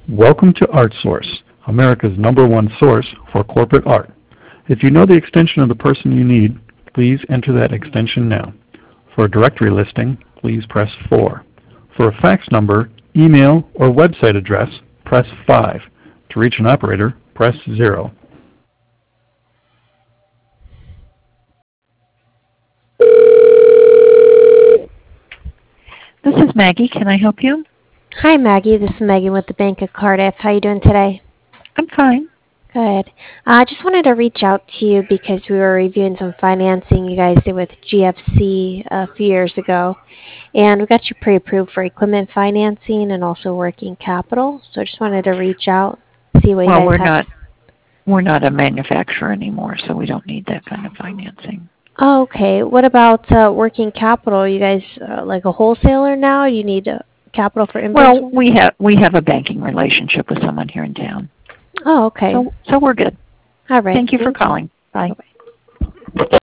Welcome to ArtSource, America's #1 source for corporate art. If you know the extension of the person you need, please enter that extension now. For a directory listing, please press 4. For a fax number, email, or website address, press 5. To reach an operator, press 0. This is Maggie. Can I help you? Hi, Maggie. This is Megan with the Bank of Cardiff. How are you doing today? I'm fine. Good. I just wanted to reach out to you because we were reviewing some financing you guys did with GFC a few years ago. And we got you pre-approved for equipment financing and also working capital. So I just wanted to reach out, see what you guys have. We're not a manufacturer anymore, so we don't need that kind of financing. Oh, okay. What about working capital? You guys like a wholesaler now? You need capital for inventory? Well, we have a banking relationship with someone here in town. Oh, okay. So we're good. All right. Thank you for calling. Bye. Bye-bye.